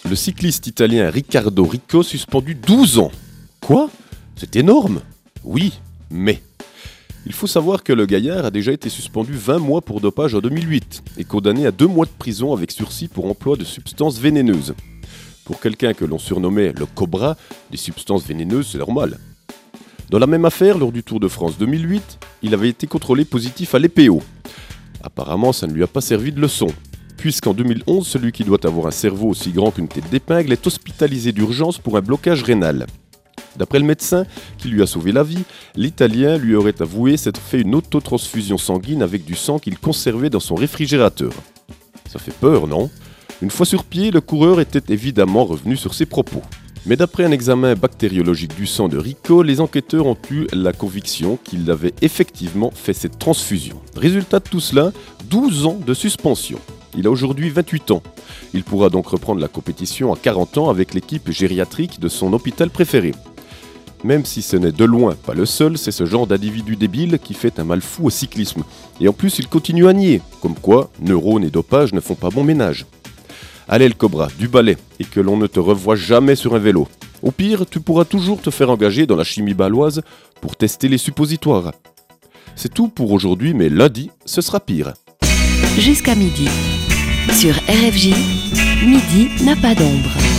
Le cycliste italien Riccardo Rico suspendu 12 ans. Quoi ? C'est énorme ? Oui, mais... Il faut savoir que le gaillard a déjà été suspendu 20 mois pour dopage en 2008 et condamné à 2 mois de prison avec sursis pour emploi de substances vénéneuses. Pour quelqu'un que l'on surnommait le Cobra, des substances vénéneuses, c'est normal. Dans la même affaire, lors du Tour de France 2008, il avait été contrôlé positif à l'EPO. Apparemment, ça ne lui a pas servi de leçon, puisqu'en 2011, celui qui doit avoir un cerveau aussi grand qu'une tête d'épingle est hospitalisé d'urgence pour un blocage rénal. D'après le médecin qui lui a sauvé la vie, l'Italien lui aurait avoué s'être fait une autotransfusion sanguine avec du sang qu'il conservait dans son réfrigérateur. Ça fait peur, non ? Une fois sur pied, le coureur était évidemment revenu sur ses propos. Mais d'après un examen bactériologique du sang de Rico, les enquêteurs ont eu la conviction qu'il avait effectivement fait cette transfusion. Résultat de tout cela, 12 ans de suspension. Il a aujourd'hui 28 ans. Il pourra donc reprendre la compétition à 40 ans avec l'équipe gériatrique de son hôpital préféré. Même si ce n'est de loin pas le seul, c'est ce genre d'individu débile qui fait un mal fou au cyclisme. Et en plus, il continue à nier, comme quoi neurones et dopage ne font pas bon ménage. Allez le Cobra, du balai, et que l'on ne te revoie jamais sur un vélo. Au pire, tu pourras toujours te faire engager dans la chimie bâloise pour tester les suppositoires. C'est tout pour aujourd'hui, mais lundi, ce sera pire. Jusqu'à midi. Sur RFJ, midi n'a pas d'ombre.